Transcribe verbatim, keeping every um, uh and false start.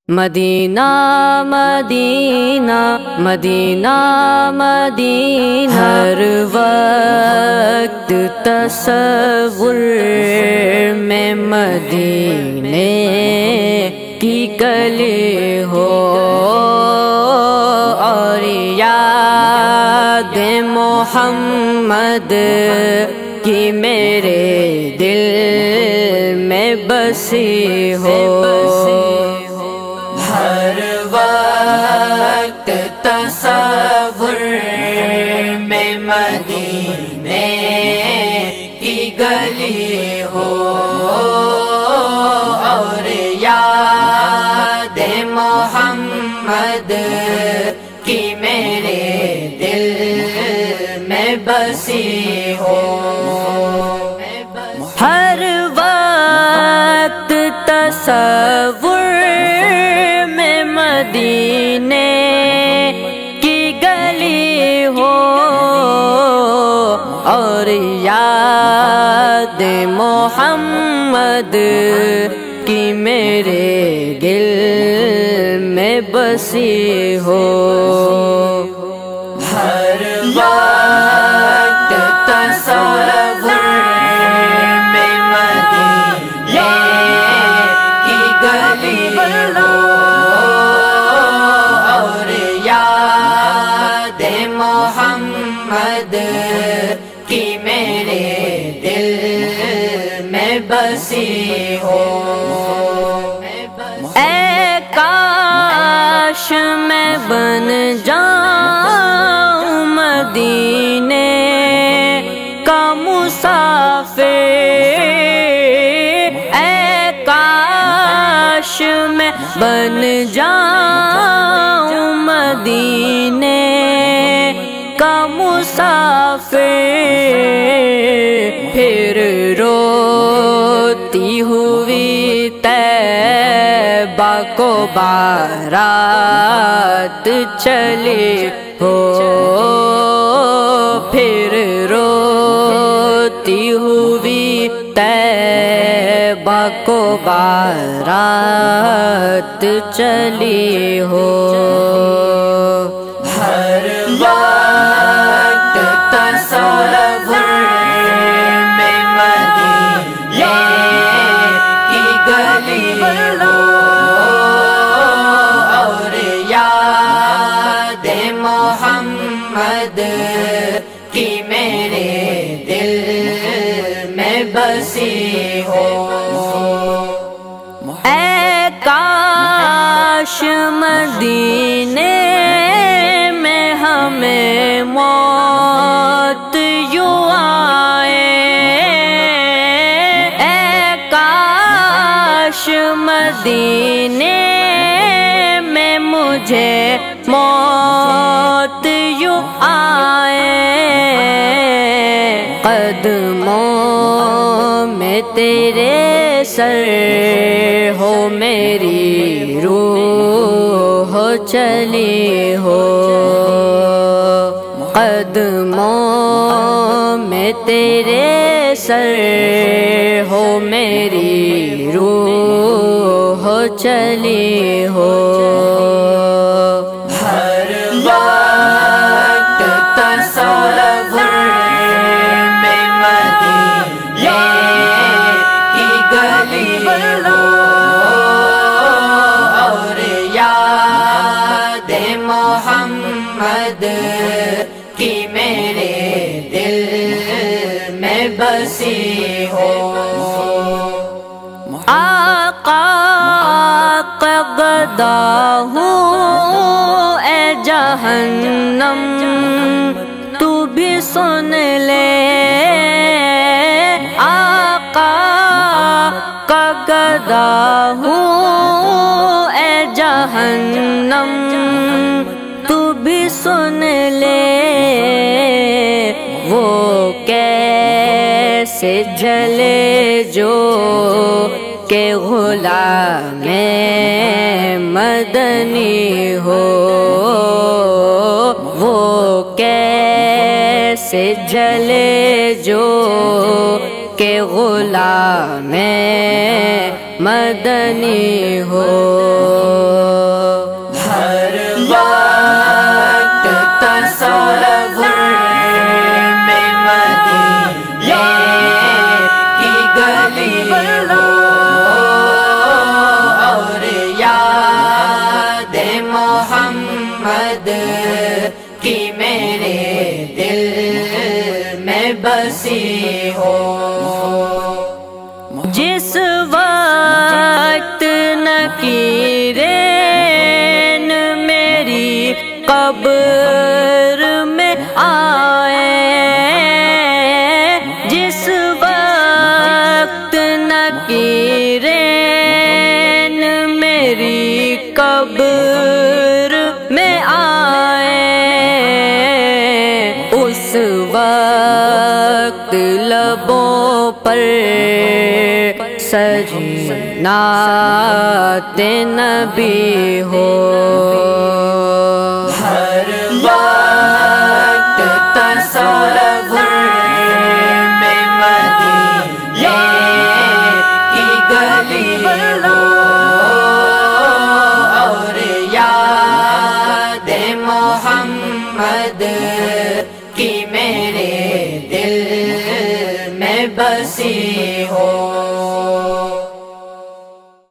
مدینہ مدینہ مدینہ مدینہ ہر وقت تصور میں مدینے کی گلی ہو اور یاد محمد کی میرے دل میں بسی ہو ہر وقت تصور میں مدینے کی گلی ہو اور یاد محمد کی میرے دل میں بسی ہو ہر وقت تصور مدینے کی گلی ہو اور یاد محمد کی میرے دل میں بسی ہو ہر وقت تصور میں مدینے کی گلی ہو محمد کی میرے دل میں بسی ہو اے کاش میں بن جاؤں مدینے کا مسافر اے کاش میں بن جاؤں مدینے کا مسافر پھر روتی ہوئی طیبہ کو بارات چلی ہو پھر روتی ہوئی طیبہ کو بارات چلی ہو ہر وقت تصور میں مدینے کی گلی ہو اور یاد محمد کی میرے دل میں بسی ہو اے کاش مدینے میں ہمیں موت یوں آئے اے کاش مدینے میں مجھے موت یوں آئے قدموں میں تیرے سر ہو میری روح چلی ہو قدموں میں تیرے سر ہو میری روح چلی ہو ہر وقت تصور میں مدینے کی گلی ہو اور یاد محمد کی میرے دل میں بسی ہو آقا قبضہ ہوں اے جہنم تو بھی سن لے آقا کا گدا ہوں اے جہنم تو بھی سن لے وہ کیسے جلے جو کہ غلام مدنی ہو وہ کیسے جلے جو کہ غلام مدنی ہو بسی ہو، جس وقت نکیرین میری قبر میں آئے، جس وقت نکیرین میری قبر میں آئے، اس وقت لبوں پر سجی نعت نبی ہو، ہر وقت تصور میں مدینے کی گلی ہو، اور یاد محمد کی میرے دل میں بسی ہو۔